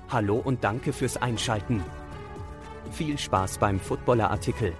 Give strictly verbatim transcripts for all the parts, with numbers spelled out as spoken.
Hallo und danke fürs Einschalten. Viel Spaß beim Footballer-Artikel.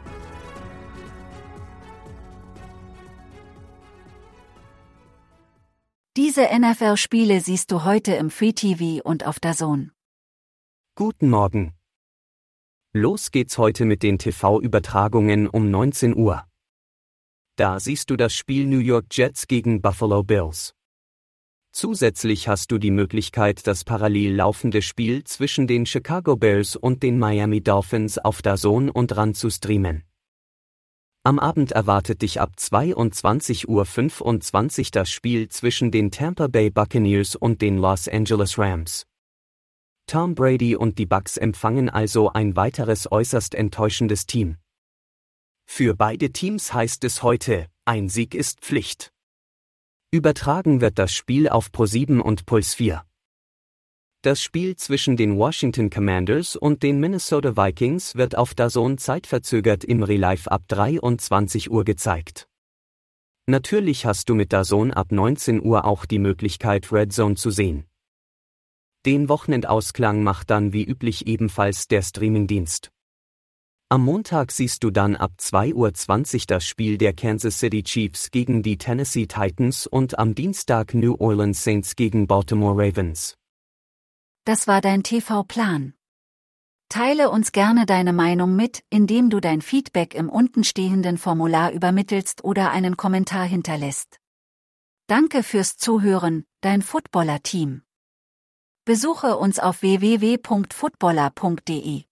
Diese N F L-Spiele siehst du heute im Free T V und auf DAZN. Guten Morgen. Los geht's heute mit den T V-Übertragungen um neunzehn Uhr. Da siehst du das Spiel New York Jets gegen Buffalo Bills. Zusätzlich hast du die Möglichkeit, das parallel laufende Spiel zwischen den Chicago Bears und den Miami Dolphins auf DAZN und R A N zu streamen. Am Abend erwartet dich ab zweiundzwanzig Uhr fünfundzwanzig das Spiel zwischen den Tampa Bay Buccaneers und den Los Angeles Rams. Tom Brady und die Bucs empfangen also ein weiteres äußerst enttäuschendes Team. Für beide Teams heißt es heute, ein Sieg ist Pflicht. Übertragen wird das Spiel auf ProSieben und Puls vier. Das Spiel zwischen den Washington Commanders und den Minnesota Vikings wird auf DAZN zeitverzögert im Relive ab dreiundzwanzig Uhr gezeigt. Natürlich hast du mit DAZN ab neunzehn Uhr auch die Möglichkeit, Red Zone zu sehen. Den Wochenendausklang macht dann wie üblich ebenfalls der Streamingdienst. Am Montag siehst du dann ab zwei Uhr zwanzig das Spiel der Kansas City Chiefs gegen die Tennessee Titans und am Dienstag New Orleans Saints gegen Baltimore Ravens. Das war dein T V-Plan. Teile uns gerne deine Meinung mit, indem du dein Feedback im untenstehenden Formular übermittelst oder einen Kommentar hinterlässt. Danke fürs Zuhören, dein Footballer-Team. Besuche uns auf w w w punkt footballer punkt d e.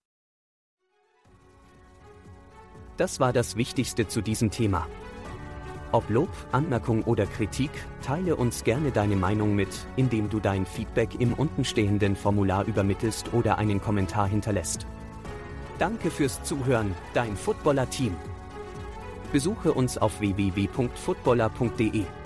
Das war das Wichtigste zu diesem Thema. Ob Lob, Anmerkung oder Kritik, teile uns gerne deine Meinung mit, indem du dein Feedback im untenstehenden Formular übermittelst oder einen Kommentar hinterlässt. Danke fürs Zuhören, dein Footballer-Team. Besuche uns auf w w w punkt footballer punkt d e.